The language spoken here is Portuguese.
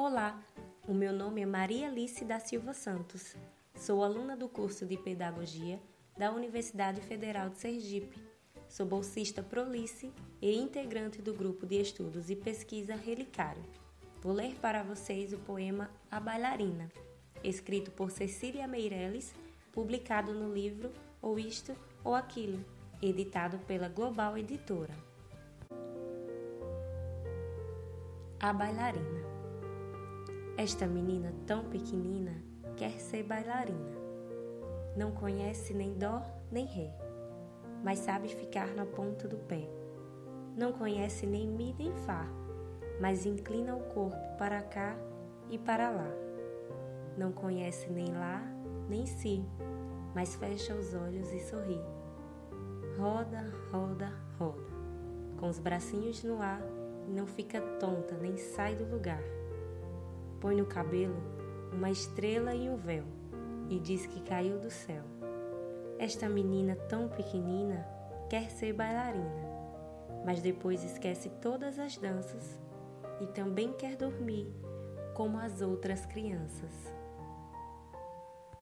Olá, o meu nome é Maria Alice da Silva Santos. Sou aluna do curso de Pedagogia da Universidade Federal de Sergipe. Sou bolsista Prolice e integrante do grupo de estudos e pesquisa Relicário. Vou ler para vocês o poema A Bailarina, escrito por Cecília Meirelles, publicado no livro Ou Isto ou Aquilo, editado pela Global Editora. A Bailarina. Esta menina tão pequenina quer ser bailarina. Não conhece nem dó nem ré, mas sabe ficar na ponta do pé. Não conhece nem mi nem fá, mas inclina o corpo para cá e para lá. Não conhece nem lá nem si, mas fecha os olhos e sorri. Roda, roda, roda, com os bracinhos no ar e não fica tonta nem sai do lugar. Põe no cabelo uma estrela e um véu e diz que caiu do céu. Esta menina tão pequenina quer ser bailarina, mas depois esquece todas as danças e também quer dormir como as outras crianças.